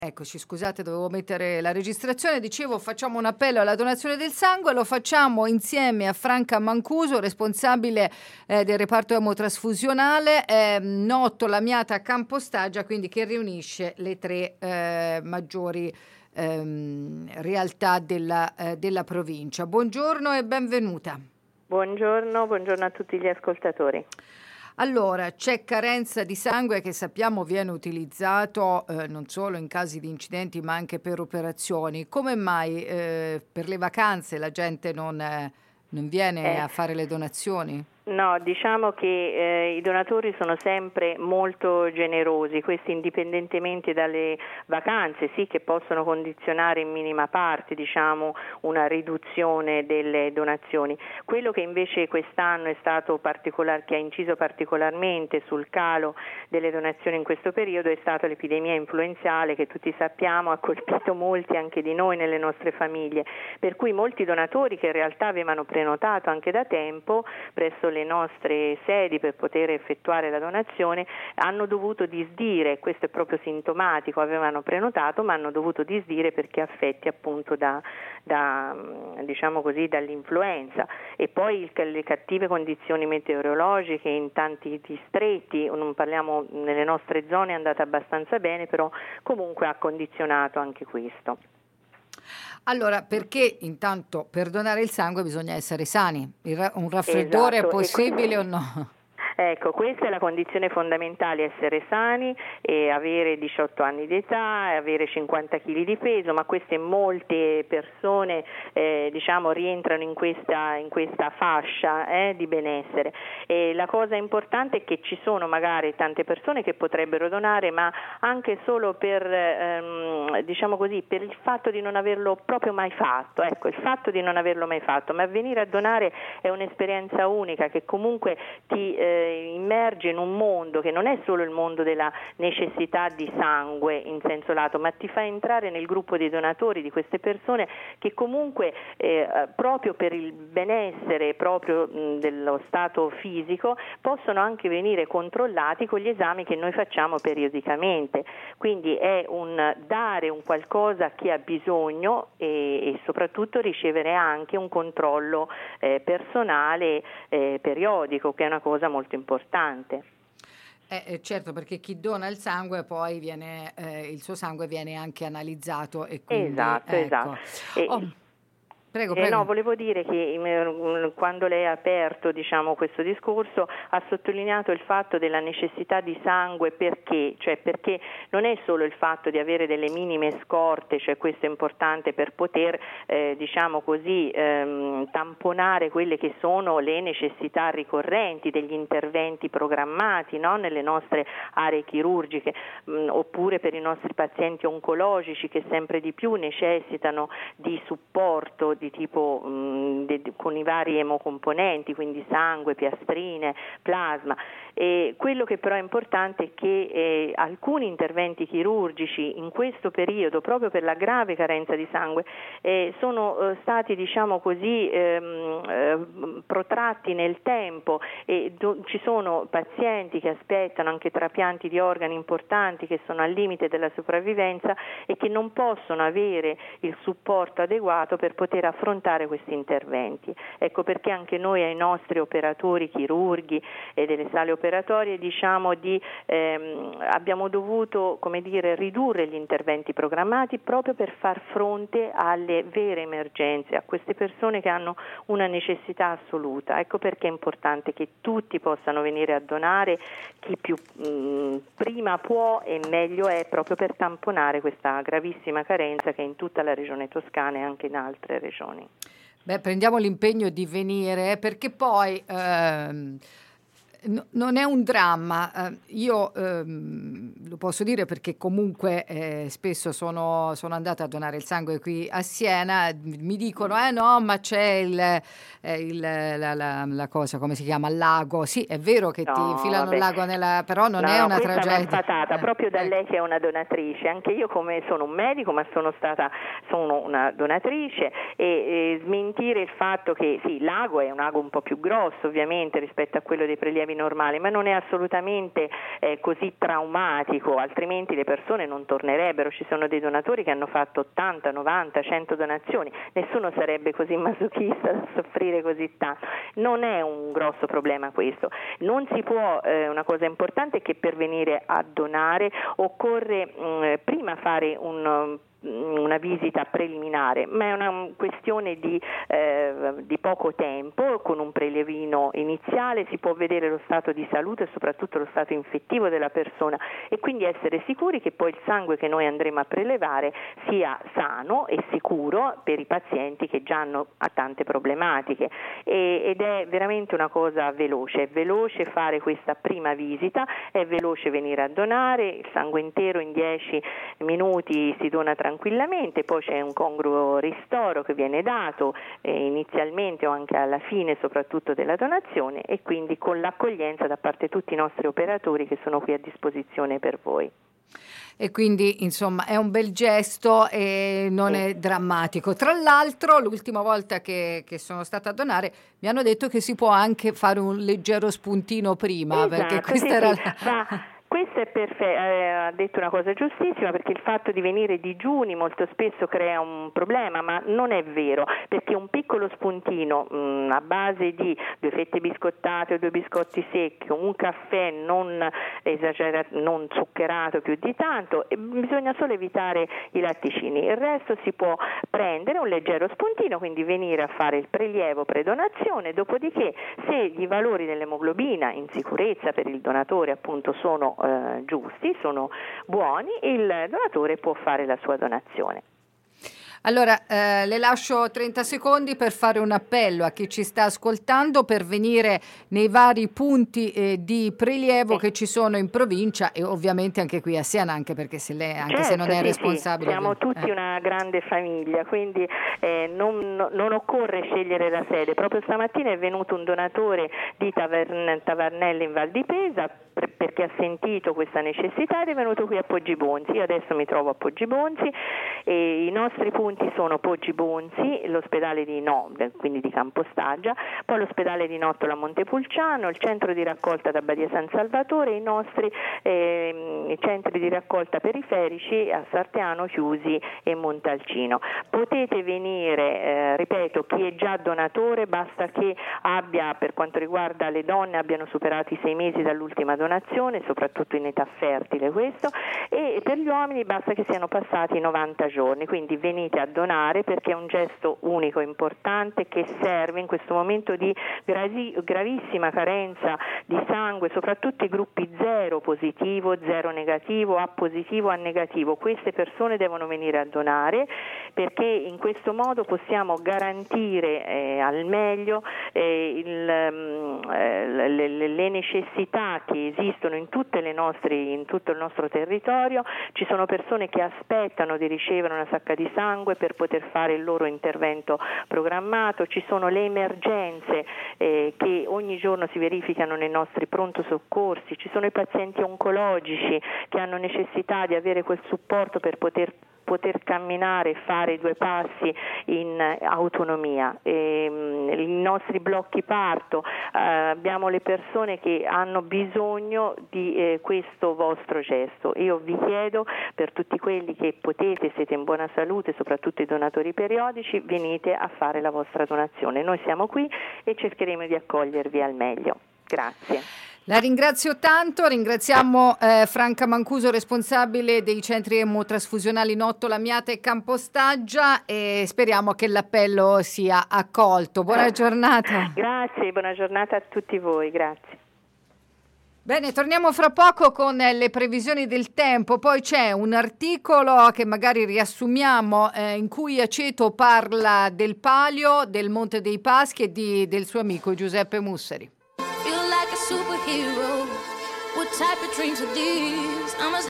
Eccoci, scusate, dovevo mettere la registrazione. Dicevo, facciamo un appello alla donazione del sangue, lo facciamo insieme a Franca Mancuso, responsabile del reparto emotrasfusionale, Notto Lamiata a Campostagia, quindi che riunisce le tre maggiori realtà della provincia. Buongiorno e benvenuta. Buongiorno a tutti gli ascoltatori. Allora, c'è carenza di sangue che sappiamo viene utilizzato non solo in casi di incidenti ma anche per operazioni. Come mai per le vacanze la gente non viene a fare le donazioni? No, diciamo che i donatori sono sempre molto generosi, questo indipendentemente dalle vacanze, sì, che possono condizionare in minima parte, diciamo, una riduzione delle donazioni. Quello che invece quest'anno è stato che ha inciso particolarmente sul calo delle donazioni in questo periodo è stata l'epidemia influenzale che tutti sappiamo ha colpito molti anche di noi nelle nostre famiglie, per cui molti donatori che in realtà avevano prenotato anche da tempo presso le nostre sedi per poter effettuare la donazione hanno dovuto disdire, questo è proprio sintomatico, avevano prenotato ma hanno dovuto disdire perché affetti appunto diciamo così dall'influenza e poi le cattive condizioni meteorologiche in tanti distretti, non parliamo nelle nostre zone è andata abbastanza bene, però comunque ha condizionato anche questo. Allora, perché intanto per donare il sangue bisogna essere sani? Un raffreddore è possibile o no? Ecco, questa è la condizione fondamentale, essere sani e avere 18 anni di età, avere 50 kg di peso, ma queste molte persone diciamo rientrano in questa fascia di benessere. E la cosa importante è che ci sono magari tante persone che potrebbero donare, ma anche solo per diciamo così, per il fatto di non averlo proprio mai fatto, ecco, il fatto di non averlo mai fatto, ma venire a donare è un'esperienza unica che comunque ti immerge in un mondo che non è solo il mondo della necessità di sangue in senso lato, ma ti fa entrare nel gruppo dei donatori, di queste persone che comunque proprio per il benessere proprio dello stato fisico possono anche venire controllati con gli esami che noi facciamo periodicamente, quindi è un dare un qualcosa a chi ha bisogno e soprattutto ricevere anche un controllo personale periodico, che è una cosa molto importante. Certo, perché chi dona il sangue poi il suo sangue viene anche analizzato e quindi esatto. Prego. No, volevo dire che quando lei ha aperto diciamo, questo discorso ha sottolineato il fatto della necessità di sangue perché non è solo il fatto di avere delle minime scorte, cioè questo è importante per poter diciamo così tamponare quelle che sono le necessità ricorrenti degli interventi programmati, no? Nelle nostre aree chirurgiche oppure per i nostri pazienti oncologici che sempre di più necessitano di supporto di tipo con i vari emocomponenti, quindi sangue, piastrine, plasma. E quello che però è importante è che alcuni interventi chirurgici in questo periodo, proprio per la grave carenza di sangue, sono stati diciamo così protratti nel tempo e ci sono pazienti che aspettano anche trapianti di organi importanti che sono al limite della sopravvivenza e che non possono avere il supporto adeguato per poter affrontare questi interventi. Ecco perché anche noi ai nostri operatori chirurghi e delle sale operatorie diciamo abbiamo dovuto ridurre gli interventi programmati proprio per far fronte alle vere emergenze, a queste persone che hanno una necessità assoluta. Ecco perché è importante che tutti possano venire a donare, chi più prima può e meglio è, proprio per tamponare questa gravissima carenza che è in tutta la regione toscana e anche in altre regioni. Prendiamo l'impegno di venire perché poi non è un dramma, io lo posso dire perché comunque spesso sono andata a donare il sangue qui a Siena, mi dicono no ma c'è la cosa, come si chiama, il lago, sì è vero che ti infilano il lago però non è una tragedia. Sfatata proprio da lei che è una donatrice, anche io come sono un medico ma sono una donatrice e smentire il fatto che sì, il lago è un lago un po' più grosso ovviamente rispetto a quello dei prelievi rilevi normali, ma non è assolutamente così traumatico, altrimenti le persone non tornerebbero. Ci sono dei donatori che hanno fatto 80, 90, 100 donazioni, nessuno sarebbe così masochista da soffrire così tanto. Non è un grosso problema questo. Non si può, una cosa importante è che per venire a donare occorre prima fare una visita preliminare, ma è una questione di poco tempo. Con un prelevino iniziale si può vedere lo stato di salute e soprattutto lo stato infettivo della persona, e quindi essere sicuri che poi il sangue che noi andremo a prelevare sia sano e sicuro per i pazienti che già hanno tante problematiche, ed è veramente una cosa veloce. È veloce fare questa prima visita, è veloce venire a donare, il sangue intero in 10 minuti si dona tranquillamente, poi c'è un congruo ristoro che viene dato inizialmente o anche alla fine soprattutto della donazione, e quindi con l'accoglienza da parte di tutti i nostri operatori che sono qui a disposizione per voi. E quindi insomma è un bel gesto e non è drammatico. Tra l'altro l'ultima volta che sono stata a donare mi hanno detto che si può anche fare un leggero spuntino prima, perché questa era Questo è perfetto, ha detto una cosa giustissima, perché il fatto di venire digiuni molto spesso crea un problema, ma non è vero, perché un piccolo spuntino a base di 2 fette biscottate o 2 biscotti secchi, un caffè non zuccherato più di tanto, e bisogna solo evitare i latticini. Il resto si può prendere un leggero spuntino, quindi venire a fare il prelievo predonazione, dopodiché se i valori dell'emoglobina in sicurezza per il donatore appunto sono giusti, sono buoni, il donatore può fare la sua donazione. Allora, le lascio 30 secondi per fare un appello a chi ci sta ascoltando per venire nei vari punti di prelievo che ci sono in provincia, e ovviamente anche qui a Siena, anche perché se lei, anche se non è responsabile. Siamo tutti una grande famiglia, quindi non occorre scegliere la sede. Proprio stamattina è venuto un donatore di Tavernelle in Val di Pesa perché ha sentito questa necessità ed è venuto qui a Poggibonsi. Io adesso mi trovo a Poggibonsi e i nostri punti sono Poggibonsi, l'ospedale di quindi di Campostaggia, poi l'ospedale di Nottola Montepulciano, il centro di raccolta da Badia San Salvatore e i nostri centri di raccolta periferici a Sarteano, Chiusi e Montalcino. Potete venire, ripeto, chi è già donatore basta che abbia, per quanto riguarda le donne, abbiano superato i 6 mesi dall'ultima donazione, soprattutto in età fertile questo, e per gli uomini basta che siano passati 90 giorni, quindi venite a donare perché è un gesto unico, importante, che serve in questo momento di gravissima carenza di sangue, soprattutto i gruppi 0 positivo, 0 negativo, A positivo, A negativo. Queste persone devono venire a donare perché in questo modo possiamo garantire al meglio le necessità che esistono in tutto il nostro territorio. Ci sono persone che aspettano di ricevere una sacca di sangue per poter fare il loro intervento programmato, ci sono le emergenze che ogni giorno si verificano nei nostri pronto soccorsi, ci sono i pazienti oncologici che hanno necessità di avere quel supporto per poter camminare e fare 2 passi in autonomia. I nostri blocchi parto, abbiamo le persone che hanno bisogno di questo vostro gesto. Io vi chiedo, per tutti quelli che potete, siete in buona salute, soprattutto i donatori periodici, venite a fare la vostra donazione. Noi siamo qui e cercheremo di accogliervi al meglio. Grazie. La ringrazio tanto, ringraziamo Franca Mancuso, responsabile dei centri emotrasfusionali Nottola, Miata e Campostaggia, e speriamo che l'appello sia accolto. Buona giornata. Grazie, buona giornata a tutti voi, grazie. Bene, torniamo fra poco con le previsioni del tempo, poi c'è un articolo che magari riassumiamo in cui Aceto parla del Palio, del Monte dei Paschi e del suo amico Giuseppe Mussari. Feel like a superhero. What type of dreams are these? I'm as